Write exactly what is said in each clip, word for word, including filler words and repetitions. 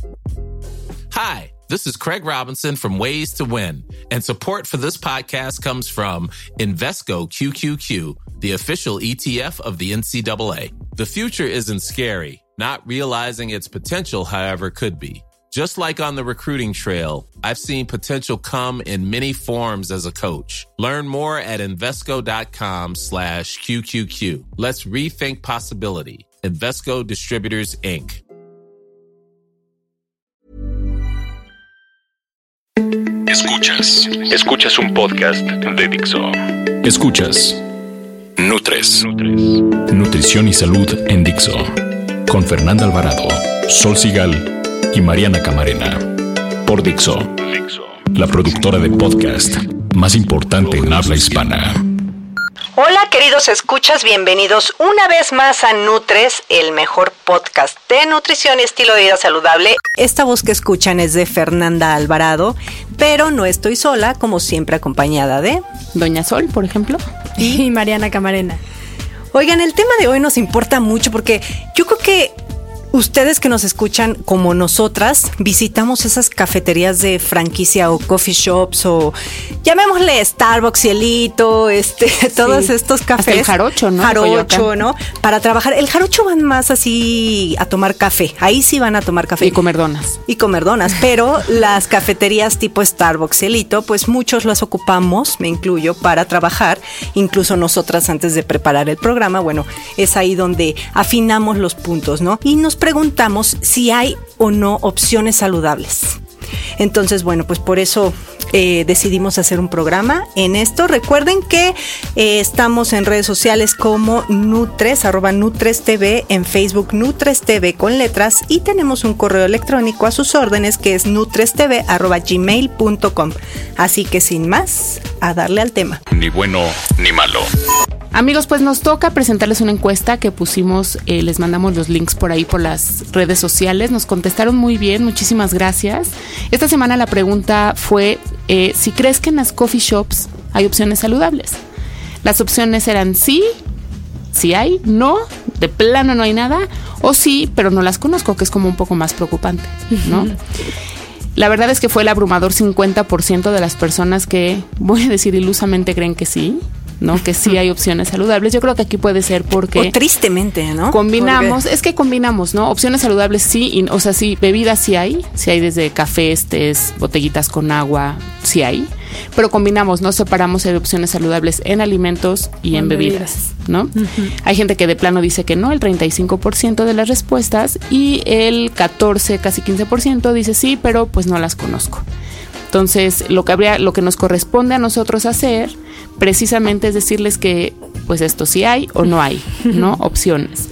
Hi, this is Craig Robinson from Ways to Win, and support for this podcast comes from Invesco Q Q Q, the official E T F of the N C double A. The future isn't scary. Not realizing its potential, however, could be. Just like on the recruiting trail, I've seen potential come in many forms as a coach. Learn more at Invesco.com slash QQQ. Let's rethink possibility. Invesco Distributors, Incorporated. Escuchas. Escuchas un podcast de Dixo. Escuchas Nutres. Nutrición y salud en Dixo. Con Fernanda Alvarado, Sol Sigal y Mariana Camarena. Por Dixo, la productora de podcast más importante en habla hispana. Hola queridos escuchas, bienvenidos una vez más a Nutres, el mejor podcast de nutrición y estilo de vida saludable. Esta voz que escuchan es de Fernanda Alvarado, pero no estoy sola, como siempre acompañada de Doña Sol, por ejemplo, y Mariana Camarena. Oigan, el tema de hoy nos importa mucho porque yo creo que ustedes que nos escuchan como nosotras, visitamos esas cafeterías de franquicia o coffee shops o llamémosle Starbucks, Cielito, este, sí, todos estos cafés. Hasta el jarocho, ¿no? Jarocho, ¿no? Para trabajar. El jarocho van más así a tomar café. Ahí sí van a tomar café. Y comer donas. Y comer donas. Pero las cafeterías tipo Starbucks, Cielito, pues muchos las ocupamos, me incluyo, para trabajar. Incluso nosotras antes de preparar el programa, bueno, es ahí donde afinamos los puntos, ¿no? Y nos preguntamos si hay o no opciones saludables. Entonces, bueno, pues por eso eh, decidimos hacer un programa en esto. Recuerden que eh, estamos en redes sociales como Nutres, arroba Nutres T V, en Facebook Nutres T V con letras, y tenemos un correo electrónico a sus órdenes que es nutrestv arroba gmail punto com. Así que sin más, a darle al tema. Ni bueno ni malo. Amigos, pues nos toca presentarles una encuesta que pusimos, eh, les mandamos los links por ahí por las redes sociales, nos contestaron muy bien, muchísimas gracias. Esta semana la pregunta fue eh, si crees que en las coffee shops hay opciones saludables. Las opciones eran sí, sí hay, no, de plano no hay nada, o sí, pero no las conozco, que es como un poco más preocupante, ¿no? La verdad es que fue el abrumador cincuenta por ciento de las personas que, voy a decir ilusamente, creen que sí, ¿no? Que sí hay opciones saludables. Yo creo que aquí puede ser porque... O tristemente, ¿no? Combinamos, porque... es que combinamos, ¿no? Opciones saludables sí, y, o sea, sí, bebidas sí hay, sí hay desde cafés, tés, botellitas con agua, sí hay, pero combinamos, no separamos hay opciones saludables en alimentos y en, en bebidas, bebidas, ¿no? Uh-huh. Hay gente que de plano dice que no, el treinta y cinco por ciento de las respuestas, y el catorce, casi quince por ciento dice sí, pero pues no las conozco. Entonces, lo que habría, lo que nos corresponde a nosotros hacer, precisamente es decirles que, pues esto sí hay o no hay, ¿no? Opciones.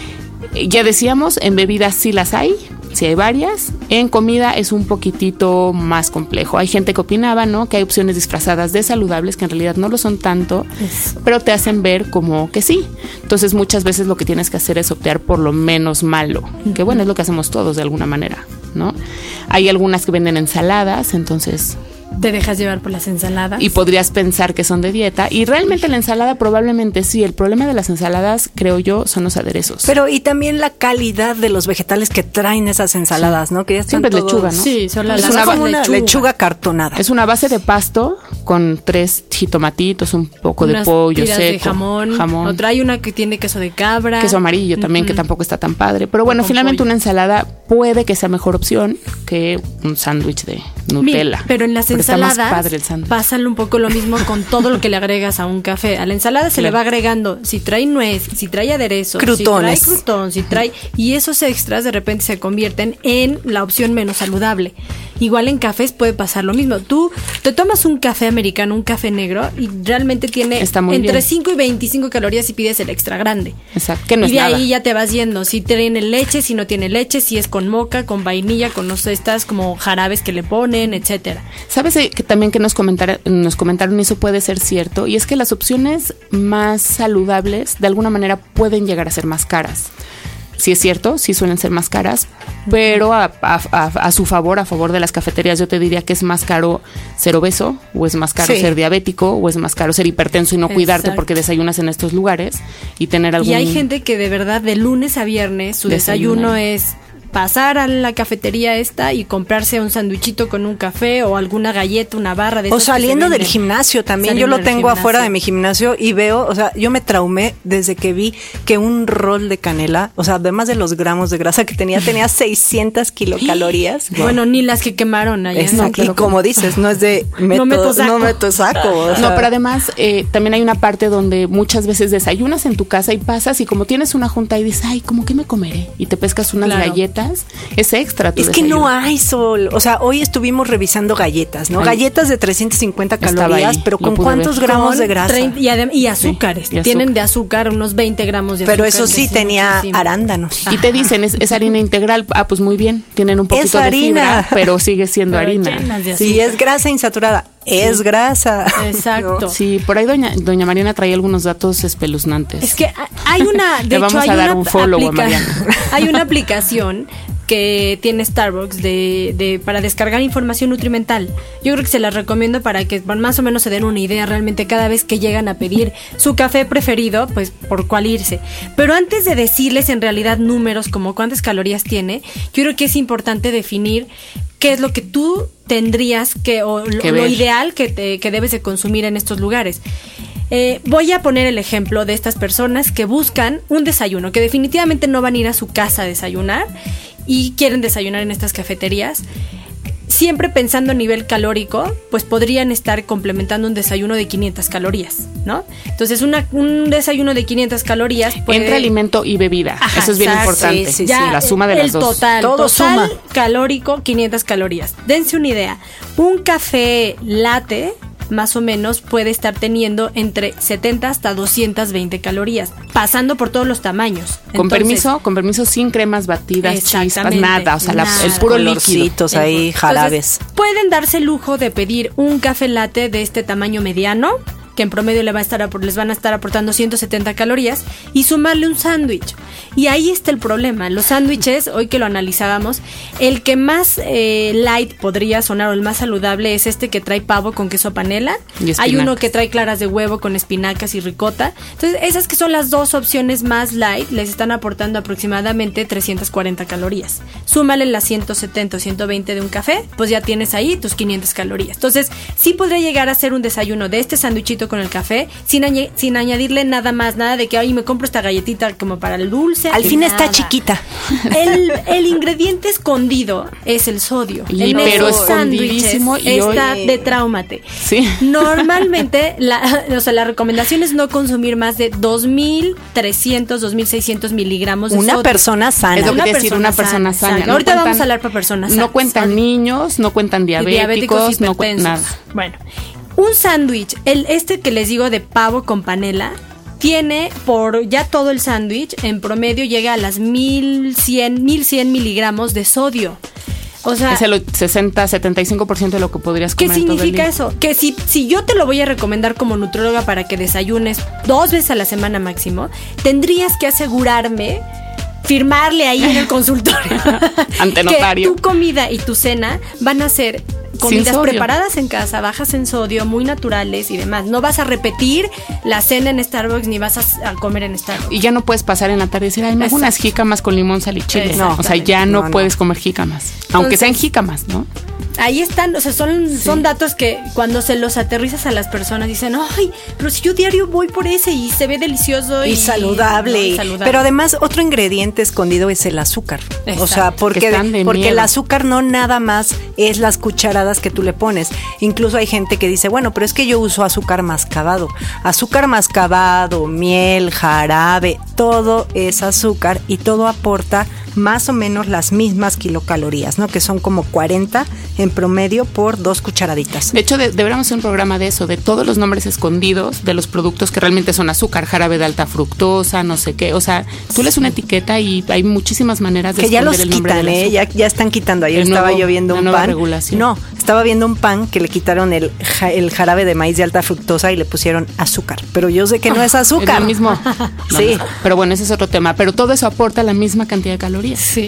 Ya decíamos, en bebidas sí las hay, sí hay varias. En comida es un poquitito más complejo. Hay gente que opinaba, ¿no? Que hay opciones disfrazadas de saludables que en realidad no lo son tanto, pero te hacen ver como que sí. Entonces, muchas veces lo que tienes que hacer es optar por lo menos malo, que bueno, es lo que hacemos todos de alguna manera, ¿no? Hay algunas que venden ensaladas, entonces te dejas llevar por las ensaladas y podrías pensar que son de dieta, y realmente la ensalada probablemente sí. El problema de las ensaladas, creo yo, son los aderezos. Pero y también la calidad de los vegetales que traen esas ensaladas, sí, ¿no? Que ya están siempre todos... lechuga, ¿no? Sí, son las es una, como una lechuga. lechuga cartonada. Es una base de pasto con tres jitomatitos, un poco unas de pollo tiras seco, de jamón, jamón. O trae una que tiene queso de cabra, queso amarillo también, uh-huh, que tampoco está tan padre. Pero bueno, finalmente pollo. Una ensalada puede que sea mejor opción que un sándwich de Nutella. Mira, pero en las ensaladas pasa un poco lo mismo con todo lo que le agregas a un café. A la ensalada se, claro, le va agregando, si trae nuez, si trae aderezo, crutones, si trae crutón, si trae, y esos extras de repente se convierten en la opción menos saludable. Igual en cafés puede pasar lo mismo. Tú te tomas un café americano, un café negro, y realmente tiene entre bien. cinco y veinticinco calorías si pides el extra grande. Exacto, que no y es de nada. Ahí ya te vas yendo, si tiene leche, si no tiene leche, si es con moca, con vainilla, con no sé, estas como jarabes que le ponen, etcétera. ¿Sabes que también que nos comentaron, nos comentaron, y eso puede ser cierto, y es que las opciones más saludables de alguna manera pueden llegar a ser más caras? Sí es cierto, sí suelen ser más caras, pero a, a, a, a su favor, a favor de las cafeterías, yo te diría que es más caro ser obeso, o es más caro sí. ser diabético, o es más caro ser hipertenso y no Exacto. cuidarte porque desayunas en estos lugares y tener algún... Y hay gente que de verdad de lunes a viernes su desayuno, desayuno es pasar a la cafetería esta y comprarse un sanduichito con un café o alguna galleta, una barra de O saliendo del gimnasio también. Saliendo yo lo tengo afuera de mi gimnasio y veo, o sea, yo me traumé desde que vi que un rol de canela, o sea, además de los gramos de grasa que tenía, tenía seiscientas kilocalorías. Bueno, ni las que quemaron allá. Exacto. Y como dices, no es de meto, no meto saco. No, meto saco, o sea. No, pero además eh, también hay una parte donde muchas veces desayunas en tu casa y pasas y como tienes una junta y dices, ay, ¿cómo que me comeré? Y te pescas unas claro. galletas, es extra tu Es desayuno. que no hay, Sol. O sea, hoy estuvimos revisando galletas, ¿no? Ay, galletas de trescientas cincuenta calorías, pero ¿con cuántos ver. gramos con de grasa? treinta, y, adem- y azúcares. Sí, y Tienen azúcar. de azúcar unos veinte gramos de pero azúcar. Pero eso sí, tenía muchísimo. arándanos. Y te dicen, es, es harina integral. Ah, pues muy bien, tienen un poquito es harina. de fibra, pero sigue siendo pero harina. Sí, es grasa insaturada. Es sí. grasa. Exacto. Sí, por ahí doña, doña Mariana traía algunos datos espeluznantes. Es que hay una, de Le hecho, vamos hay a dar una un follow aplica- a Mariana. Hay una aplicación que tiene Starbucks de, de para descargar información nutrimental. Yo creo que se las recomiendo para que más o menos se den una idea realmente cada vez que llegan a pedir su café preferido, pues por cuál irse. Pero antes de decirles en realidad números como cuántas calorías tiene, yo creo que es importante definir qué es lo que tú tendrías que, o lo, lo ideal que, te, que debes de consumir en estos lugares. Eh, voy a poner el ejemplo de estas personas que buscan un desayuno, que definitivamente no van a ir a su casa a desayunar y quieren desayunar en estas cafeterías. Siempre pensando a nivel calórico, pues podrían estar complementando un desayuno de quinientas calorías, ¿no? Entonces, una, un desayuno de quinientas calorías puede... Entre alimento y bebida. Ajá, eso es bien exacto. importante. Sí, sí, ya, sí, la suma de el las dos. Total, Todo total suma. calórico, quinientas calorías. Dense una idea. Un café latte, más o menos, puede estar teniendo entre setenta hasta doscientas veinte calorías, pasando por todos los tamaños. Con Entonces, permiso, con permiso, sin cremas batidas, chispas, nada, o sea, nada. La, el puro líquido. ahí, jarabes. Entonces, pueden darse el lujo de pedir un café latte de este tamaño mediano, que en promedio le va a estar, les van a estar aportando ciento setenta calorías, y sumarle un sándwich. Y ahí está el problema. Los sándwiches, hoy que lo analizábamos, el que más eh, light podría sonar o el más saludable es este que trae pavo con queso panela. Hay uno que trae claras de huevo con espinacas y ricota. Entonces, esas que son las dos opciones más light, les están aportando aproximadamente trescientas cuarenta calorías. Súmale las ciento setenta o ciento veinte de un café, pues ya tienes ahí tus quinientas calorías. Entonces, sí podría llegar a ser un desayuno de este sándwichito con el café, sin, añ- sin añadirle nada más, nada de que, ay, me compro esta galletita como para el dulce. Al fin nada. está chiquita. El, el ingrediente escondido es el sodio. Y en pero esos escondidísimo y está hoy... de tráumate. Sí. Normalmente, la, o sea, la recomendación es no consumir más de dos mil trescientos, dos mil seiscientos miligramos de Una sodio. persona sana. Es lo que Una te decir, una persona sana. sana. No Ahorita cuentan, vamos a hablar para personas sanas. No cuentan niños, no cuentan diabéticos, diabéticos no cuentan hipertensos. nada. Bueno, un sándwich, el este que les digo de pavo con panela, tiene por ya todo el sándwich, en promedio llega a las mil cien miligramos de sodio. O sea, es el sesenta, setenta y cinco por ciento de lo que podrías ¿qué comer en todo el significa día. eso? Que si, si yo te lo voy a recomendar como nutrióloga para que desayunes dos veces a la semana máximo, tendrías que asegurarme, firmarle ahí en el consultorio ante notario, que tu comida y tu cena van a ser comidas preparadas en casa, bajas en sodio, muy naturales y demás. No vas a repetir la cena en Starbucks ni vas a, a comer en Starbucks. Y ya no puedes pasar en la tarde y decir, ay, me hago unas jícamas con limón, sal y chile. No, o sea, ya no, no puedes no. comer jícamas. Aunque Entonces, sean jícamas, ¿no? Ahí están, o sea, son, sí. son datos que cuando se los aterrizas a las personas dicen, ay, pero si yo diario voy por ese y se ve delicioso y, y, saludable. ¿no? y saludable. Pero además otro ingrediente escondido es el azúcar. Exacto. O sea, porque, porque el azúcar no nada más es las cucharadas que tú le pones. Incluso hay gente que dice, bueno, pero es que yo uso azúcar mascabado. Azúcar mascabado, miel, jarabe, todo es azúcar y todo aporta más o menos las mismas kilocalorías, ¿no? Que son como cuarenta en promedio por dos cucharaditas. De hecho, de, deberíamos hacer un programa de eso, de todos los nombres escondidos de los productos que realmente son azúcar, jarabe de alta fructosa, no sé qué. O sea, tú lees una etiqueta y hay muchísimas maneras de que esconder ya los el nombre quitan, del azúcar. ¿eh? Ya, ya están quitando. Ayer el estaba nuevo, yo viendo un pan. Regulación. No, estaba viendo un pan que le quitaron el, el jarabe de maíz de alta fructosa y le pusieron azúcar. Pero yo sé que no es azúcar. Es lo mismo. Sí. No, pero bueno, ese es otro tema. Pero todo eso aporta la misma cantidad de calorías. Sí.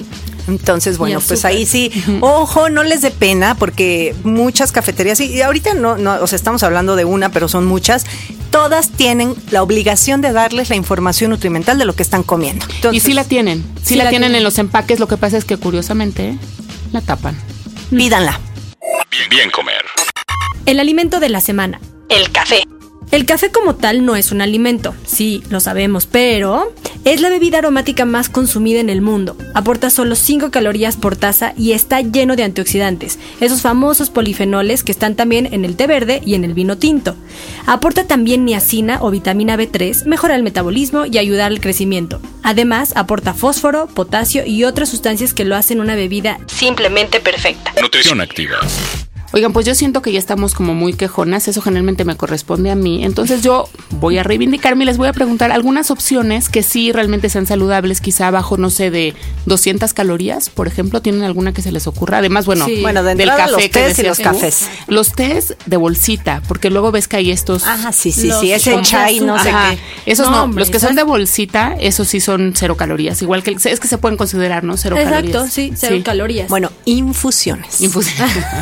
Entonces, bueno, pues azúcar. ahí sí, ojo, no les dé pena, porque muchas cafeterías, y ahorita no, no, o sea, estamos hablando de una, pero son muchas, todas tienen la obligación de darles la información nutrimental de lo que están comiendo. Entonces, y sí la tienen, sí, sí la, la tienen tienen. en los empaques, lo que pasa es que curiosamente la tapan. pídanla. Bien, bien comer. El alimento de la semana. El café. El café como tal no es un alimento, sí, lo sabemos, pero es la bebida aromática más consumida en el mundo. Aporta solo cinco calorías por taza y está lleno de antioxidantes, esos famosos polifenoles que están también en el té verde y en el vino tinto. Aporta también niacina o vitamina B tres, mejora el metabolismo y ayuda al crecimiento. Además, aporta fósforo, potasio y otras sustancias que lo hacen una bebida simplemente perfecta. Nutrición activa. Oigan, pues yo siento que ya estamos como muy quejonas, eso generalmente me corresponde a mí, entonces yo voy a reivindicarme y les voy a preguntar algunas opciones que sí realmente sean saludables, quizá abajo, no sé, de doscientas calorías, por ejemplo, ¿tienen alguna que se les ocurra? Además, bueno, Sí. Bueno, de del entrada café los que tés y los decías tú. cafés. Los tés de bolsita, porque luego ves que hay estos... Ajá, sí, sí, Los sí, ese con chai, no sé Ajá. qué. Esos No, no, hombre, los que son esas- de bolsita, esos sí son cero calorías. Igual que el- es que se pueden considerar, ¿no? Cero Exacto, calorías. sí, cero calorías. Bueno, infusiones. Infusión.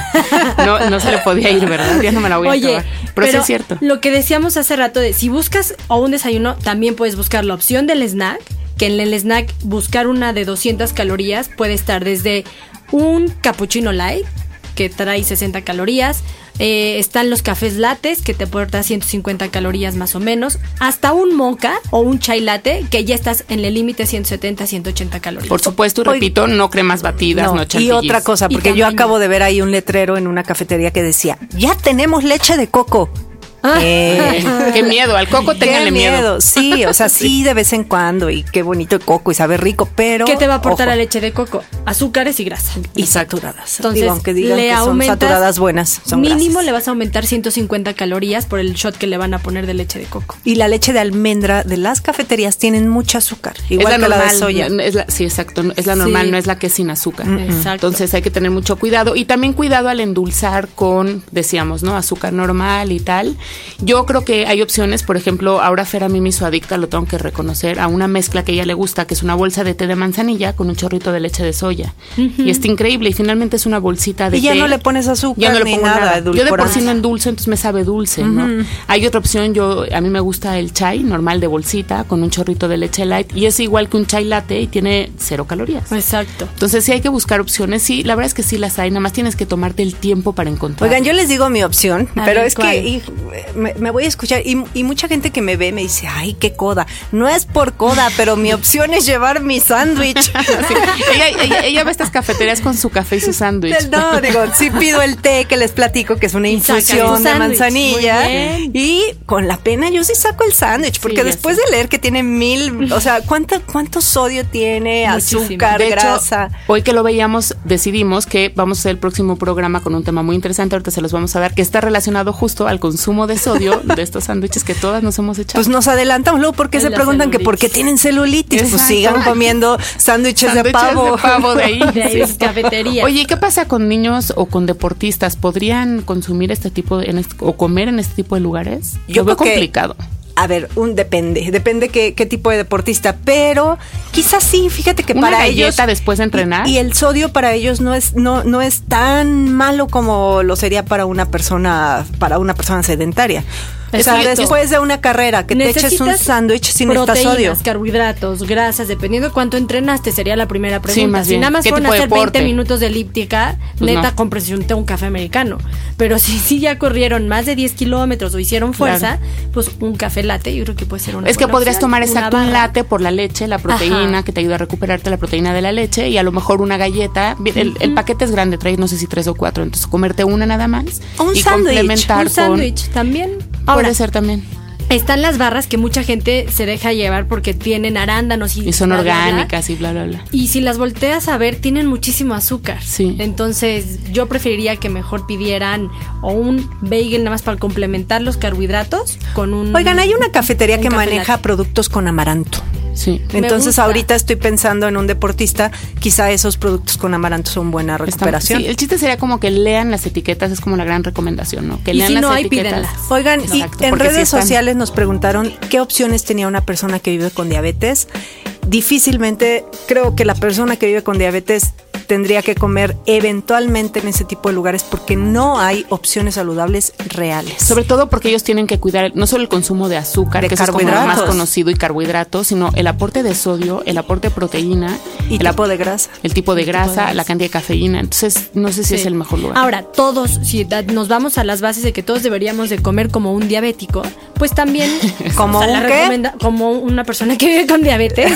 no, no se le podía ir, ¿verdad? Ya no me la voy a Oye, acabar. Pero, sí es cierto. Lo que decíamos hace rato de si buscas o un desayuno, también puedes buscar la opción del snack, que en el snack buscar una de doscientas calorías puede estar desde un cappuccino light, que trae sesenta calorías, eh, están los cafés lattes, que te aporta ciento cincuenta calorías más o menos, hasta un mocha o un chai latte, que ya estás en el límite ciento setenta, ciento ochenta calorías. Por supuesto, y Oye, repito, no cremas batidas, no, No, y chantilly. otra cosa, Y porque yo tamaño. acabo de ver ahí un letrero en una cafetería que decía, ya tenemos leche de coco. Eh, Qué miedo, al coco qué ténganle miedo. miedo. Sí, o sea, sí de vez en cuando, y qué bonito el coco y sabe rico, pero... ¿Qué te va a aportar ojo, la leche de coco? Azúcares y grasa. y saturadas. Entonces, Digo, aunque digan le que son aumentas saturadas buenas, son mínimo grasas. le vas a aumentar ciento cincuenta calorías por el shot que le van a poner de leche de coco. Y la leche de almendra de las cafeterías tienen mucho azúcar, igual es la que normal, la de soya. no, es la- sí, exacto, no- es la normal, Sí. no es la que es sin azúcar. Exacto. Entonces hay que tener mucho cuidado y también cuidado al endulzar con, decíamos, ¿no? Azúcar normal y tal. Yo creo que hay opciones, por ejemplo, ahora Fer a mí me hizo adicta, lo tengo que reconocer, a una mezcla que a ella le gusta, que es una bolsa de té de manzanilla con un chorrito de leche de soya. Y está increíble y finalmente es una bolsita de Y ya té. no le pones azúcar Ya no le ni pongo nada, nada. Yo de por edulcorante. sí no endulzo, entonces me sabe dulce, ¿no? Hay otra opción, yo a mí me gusta el chai normal de bolsita con un chorrito de leche light y es igual que un chai latte y tiene cero calorías. Exacto. Entonces sí hay que buscar opciones, sí, la verdad es que sí las hay, nada más tienes que tomarte el tiempo para encontrar. Oigan, yo les digo mi opción, A pero ver, es ¿cuál? que y, me, me voy a escuchar y, y mucha gente que me ve me dice, ay, qué coda. No es por coda, pero mi opción es llevar mi sándwich. Sí, ella, ella, ella va a estas cafeterías con su café y su sándwich. No, digo, sí pido el té que les platico, que es una Y sacas infusión tu de sándwich. manzanilla. Muy bien. Y con la pena yo sí saco el sándwich, porque ya después sé. de leer que tiene mil, o sea, ¿cuánto, cuánto sodio tiene, Muchísimo. azúcar, De hecho, grasa? hoy que lo veíamos, decidimos que vamos a hacer el próximo programa con un tema muy interesante, ahorita se los vamos a dar, que está relacionado justo al consumo de sodio de estos sándwiches que todas nos hemos echado. Pues nos adelantamos luego porque En se la preguntan que por qué celulitis. tienen celulitis, pues Exacto. sigan comiendo sándwiches de Sándwiches pavo. de pavo de ahí. De ahí Sí. las cafeterías. Oye, ¿y qué pasa con niños o con deportistas? ¿Podrían consumir este tipo de, en este- o comer en este tipo de lugares? Yo Lo veo creo que- complicado. A ver, un depende, depende qué, qué tipo de deportista, pero quizás sí, fíjate que Una para galleta ellos después de entrenar. Y, y el sodio para ellos no es no no es tan malo como lo sería para una persona para una persona sedentaria. O sea, Exacto. después de una carrera que te eches un Necesitas sándwich sin esta proteínas, sodio. carbohidratos, grasas, dependiendo de cuánto entrenaste, sería la primera pregunta. más si bien. nada más ¿Qué fueron a tipo de hacer deporte? veinte minutos de elíptica, Pues neta, no. cómprese un té, un café americano. Pero si sí ya corrieron más de diez kilómetros o hicieron fuerza, pues un café latte yo creo que puede ser una Es que buena podrías opción, tomar una exacto un barra. latte por la leche, la proteína Ajá. que te ayuda a recuperarte la proteína de la leche y a lo mejor una galleta. Bien, El, el paquete es grande, trae no sé si tres o cuatro, entonces comerte una nada más O un y sándwich, complementar Un con. sándwich también. Puede Ahora, ser también. están las barras que mucha gente se deja llevar porque tienen arándanos y, Y son bla, bla, bla. orgánicas y bla, bla, bla. Y si las volteas a ver, tienen muchísimo azúcar. Sí. Entonces, yo preferiría que mejor pidieran o un bagel nada más para complementar los carbohidratos con un. Oigan, hay una cafetería un que café maneja latte. productos con amaranto. Sí. Me Entonces gusta. ahorita estoy pensando en un deportista, quizá esos productos con amaranto son buena Está- recuperación. sí, el chiste sería como que lean las etiquetas, es como la gran recomendación, ¿no? Que Y lean si las no hay, etiquetas. pídenlas. Oigan, Exacto, y en porque sí redes están- sociales nos preguntaron qué opciones tenía una persona que vive con diabetes. difícilmente creo que la persona que vive con diabetes tendría que comer eventualmente en ese tipo de lugares porque no hay opciones saludables reales. Sobre todo porque ellos tienen que cuidar no solo el consumo de azúcar, de que eso es como lo carbohidratos. más conocido, y carbohidratos, sino el aporte de sodio, el aporte de proteína, Y el, tipo de grasa. el tipo de El tipo grasa, de grasa. la cantidad de cafeína. Entonces, no sé si Sí. es el mejor lugar. Ahora, todos, si da- nos vamos a las bases de que todos deberíamos de comer como un diabético, pues también... ¿Como o sea, un la qué? recomenda- Como una persona que vive con diabetes.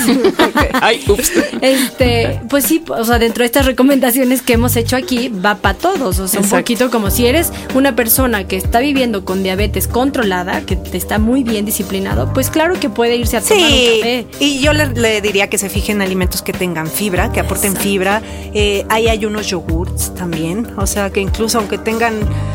Ay, ups. Este, pues sí, o sea, dentro de estas recomendaciones que hemos hecho aquí, va para todos. O sea, Exacto. un poquito como si eres una persona que está viviendo con diabetes controlada, que te está muy bien disciplinado, pues claro que puede irse a tomar un Sí, café. y yo le, le diría que se fijen en alimentos que tengan fibra, que aporten Exacto. fibra. Eh, ahí hay unos yogurts también, o sea que incluso aunque tengan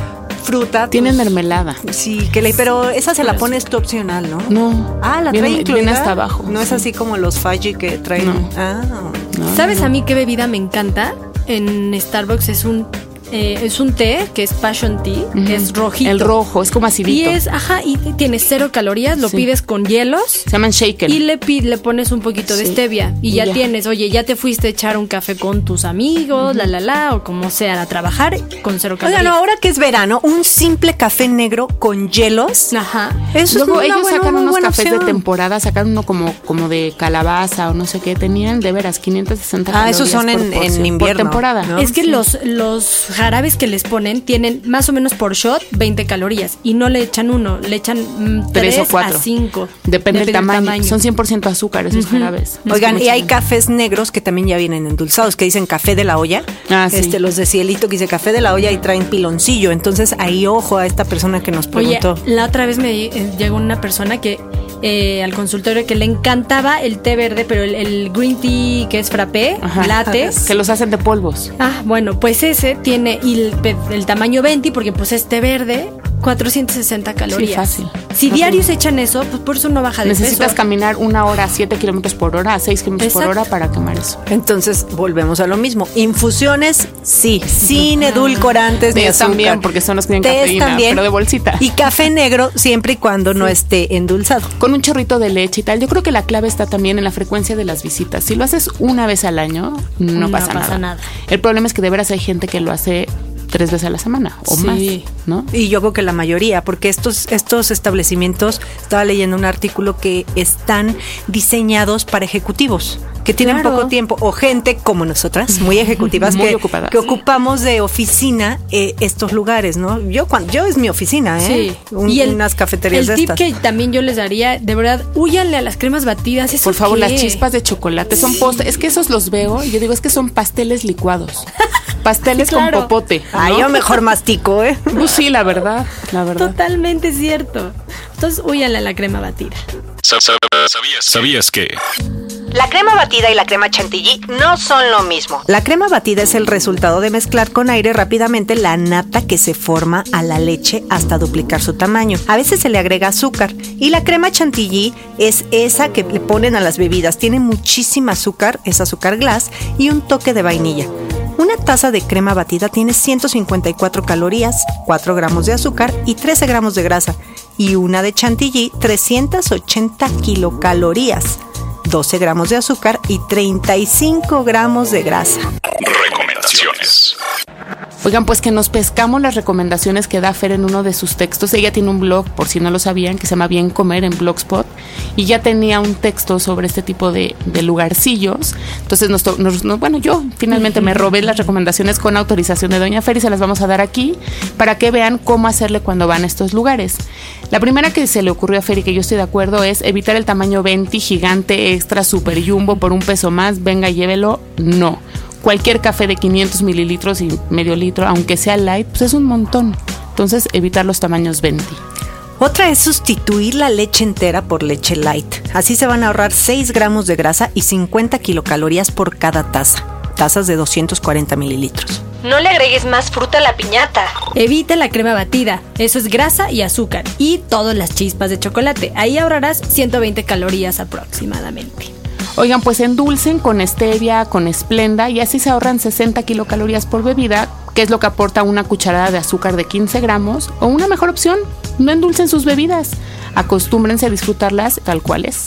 fruta, Tienen pues, mermelada. sí, que le, pero esa se la pones tú opcional, ¿no? No. Ah, la Viene- trae incluida. viene hasta abajo. No es Sí. así como los Faggi que traen. No. Ah, No, ¿Sabes no. a mí qué bebida me encanta? En Starbucks es un eh, es un té que es passion tea, Ujú. es rojito. El rojo, es como acidito. Y es, ajá, y tiene cero calorías, lo Sí. pides con hielos. Se llaman shaker. Y le, pi- le pones un poquito de Sí. stevia y, Y ya, ya. tienes, oye, ya te fuiste a echar un café con tus amigos, la la la, o como sea, a trabajar con cero calorías. oigan, ahora que es verano, un simple café negro con hielos. Ajá. Eso Luego es una ellos buena- sacan muy unos buena cafés opción. de temporada, sacan uno como, como de calabaza o no sé qué, tenían de veras quinientas sesenta Ah, calorías esos son por en- en porción, invierno, por temporada. ¿no? Es que Sí. los, los jarabes que les ponen tienen más o menos por shot veinte calorías y no le echan uno, le echan mm, Tres tres o cuatro. a cinco. Depende del tamaño. Son cien por ciento azúcar esos jarabes. Es Oigan, como y hay echan- cafés negros que también ya vienen endulzados, que dicen café de la olla. Ah, sí. Este, los de Cielito que dice café de la olla y traen piloncillo. Entonces ahí ojo a esta persona que nos Oye, preguntó. la otra vez me eh, llegó una persona que eh, al consultorio que le encantaba el té verde, pero el, el green tea que es frappé, Ajá. lates. Que los hacen de polvos. Ah, bueno, pues ese tiene y el, pe- el tamaño veinte, porque pues es té verde, cuatrocientas sesenta calorías. Sí, fácil. Si Fácil. diarios echan eso, pues por eso no baja de Necesitas peso. caminar una hora a siete kilómetros por hora, a seis kilómetros por Exacto. hora para quemar eso. Entonces volvemos a lo mismo. Infusiones, sí, sin edulcorantes ni Tés azúcar. también, porque son los que tienen Tés cafeína, también. pero de bolsita. Y café negro siempre y cuando no esté endulzado. Con un chorrito de leche y tal. Yo creo que la clave está también en la frecuencia de las visitas. Si lo haces una vez al año, no, No pasa, pasa nada. nada. El problema es que de veras hay gente que lo hace tres veces a la semana o Sí. más, ¿no? Y yo creo que la mayoría, porque estos, estos establecimientos, estaba leyendo un artículo que están diseñados para ejecutivos, que tienen Claro. poco tiempo, o gente como nosotras, muy ejecutivas, Muy que, ocupadas. que ocupamos de oficina eh, estos lugares, ¿no? Yo cuando yo es mi oficina, ¿eh? Sí. Un- y el, unas cafeterías el de tip estas. que también yo les daría, de verdad, húyanle a las cremas batidas. ¿Eso Por favor, qué? las chispas de chocolate son postres. Es que esos los veo y yo digo, es que son pasteles licuados. Pasteles Sí, claro. con popote. ¿no? Ay, yo mejor mastico, ¿eh? Pues sí, la verdad, la verdad. Totalmente cierto. Entonces, húyanle a la crema batida. Sa- sa- ¿Sabías, ¿Sabías que? La crema batida y la crema chantilly no son lo mismo. La crema batida es el resultado de mezclar con aire rápidamente la nata que se forma a la leche hasta duplicar su tamaño. A veces se le agrega azúcar. Y la crema chantilly es esa que le ponen a las bebidas. Tiene muchísima azúcar, es azúcar glass y un toque de vainilla. Una taza de crema batida tiene ciento cincuenta y cuatro calorías, cuatro gramos de azúcar y trece gramos de grasa. Y una de chantilly, trescientas ochenta kilocalorías, doce gramos de azúcar y treinta y cinco gramos de grasa. Recomendaciones. Oigan, pues que nos pescamos las recomendaciones que da Fer en uno de sus textos. Ella tiene un blog, por si no lo sabían, que se llama Bien Comer en Blogspot. Y ya tenía un texto sobre este tipo de, de lugarcillos. Entonces, nos, to- nos- nos- bueno, yo finalmente me robé las recomendaciones con autorización de Doña Fer y se las vamos a dar aquí para que vean cómo hacerle cuando van a estos lugares. La primera que se le ocurrió a Fer y que yo estoy de acuerdo es evitar el tamaño veinte, gigante, extra, super jumbo por un peso más. Venga, llévelo. No. Cualquier café de quinientos mililitros y medio litro, aunque sea light, pues es un montón. Entonces, evitar los tamaños veinte. Otra es sustituir la leche entera por leche light. Así se van a ahorrar seis gramos de grasa y cincuenta kilocalorías por cada taza. Tazas de doscientos cuarenta mililitros. No le agregues más fruta a la piñata. Evita la crema batida. Eso es grasa y azúcar. Y todas las chispas de chocolate. Ahí ahorrarás ciento veinte calorías aproximadamente. Oigan, pues endulcen con stevia, con esplenda y así se ahorran sesenta kilocalorías por bebida, que es lo que aporta una cucharada de azúcar de quince gramos. O una mejor opción, no endulcen sus bebidas. Acostúmbrense a disfrutarlas tal cual es.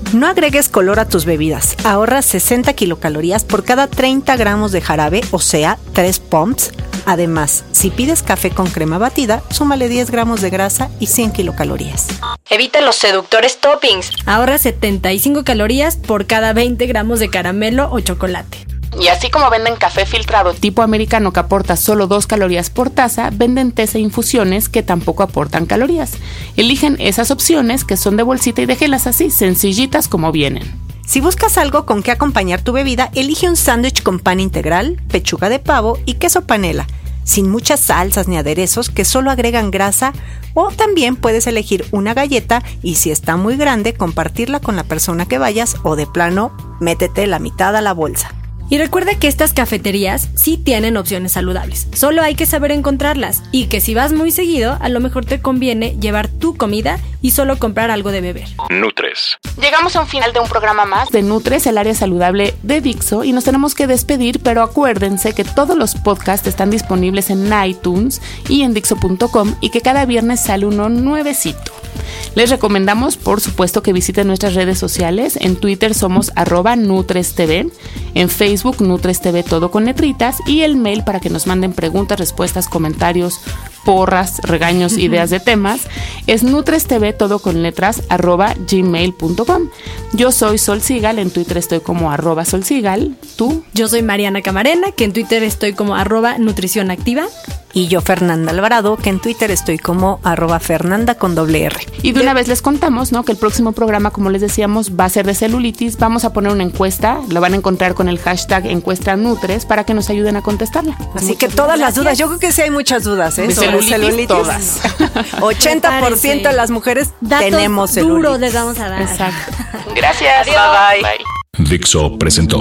No agregues color a tus bebidas. Ahorra sesenta kilocalorías por cada treinta gramos de jarabe, o sea, tres pumps. Además, si pides café con crema batida, súmale diez gramos de grasa y cien kilocalorías. Evita los seductores toppings. Ahorra setenta y cinco calorías por cada veinte gramos de caramelo o chocolate. Y así como venden café filtrado tipo americano que aporta solo dos calorías por taza, venden tés e infusiones que tampoco aportan calorías. Eligen esas opciones que son de bolsita y déjenlas así, sencillitas como vienen. Si buscas algo con que acompañar tu bebida, elige un sándwich con pan integral, pechuga de pavo y queso panela, sin muchas salsas ni aderezos que solo agregan grasa, o también puedes elegir una galleta y si está muy grande, compartirla con la persona que vayas o de plano, métete la mitad a la bolsa. Y recuerda que estas cafeterías sí tienen opciones saludables, solo hay que saber encontrarlas y que si vas muy seguido, a lo mejor te conviene llevar tu comida y solo comprar algo de beber. Nutres. Llegamos a un final de un programa más de Nutres, el área saludable de Dixo, y nos tenemos que despedir, pero acuérdense que todos los podcasts están disponibles en iTunes y en Dixo punto com y que cada viernes sale uno nuevecito. Les recomendamos, por supuesto, que visiten nuestras redes sociales. En Twitter somos arroba NutresTV, en Facebook NutresTV todo con letritas y el mail para que nos manden preguntas, respuestas, comentarios, porras, regaños, ideas de temas es NutresTV todo con letras arroba gmail punto com. Yo soy Sol Sigal, en Twitter estoy como arroba Sol Sigal. ¿Tú? Yo soy Mariana Camarena, que en Twitter estoy como arroba Nutrición Activa. Y yo, Fernanda Alvarado, que en Twitter estoy como arroba Fernanda con doble R. Y de una vez les contamos, ¿no?, que el próximo programa, como les decíamos, va a ser de celulitis. Vamos a poner una encuesta, lo van a encontrar con el hashtag encuesta Nutres para que nos ayuden a contestarla. Así Muchas que todas gracias. las dudas, yo creo que sí hay muchas dudas, ¿eh? De Sobre celulitis, celulitis. todas. ochenta por ciento de las mujeres Datos tenemos celulitis. duros les vamos a dar. Exacto. Gracias. Bye bye. bye. Dixo presentó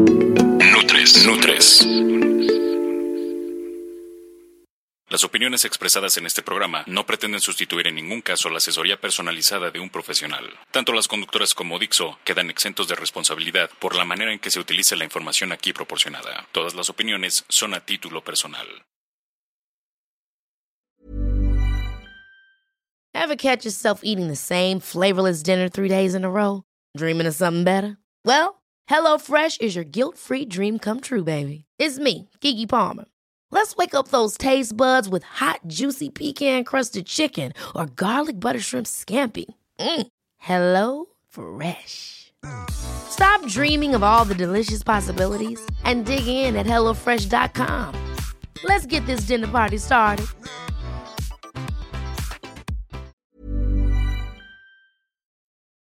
Nutres. Nutres. Las opiniones expresadas en este programa no pretenden sustituir en ningún caso la asesoría personalizada de un profesional. Tanto las conductoras como Dixo quedan exentos de responsabilidad por la manera en que se utilice la información aquí proporcionada. Todas las opiniones son a título personal. Ever catch yourself eating the same flavorless dinner three days in a row? Dreaming of something better? Well, HelloFresh is your guilt-free dream come true, baby. It's me, Keke Palmer. Let's wake up those taste buds with hot, juicy pecan-crusted chicken or garlic butter shrimp scampi. Mm. Hello Fresh. Stop dreaming of all the delicious possibilities and dig in at hello fresh dot com. Let's get this dinner party started.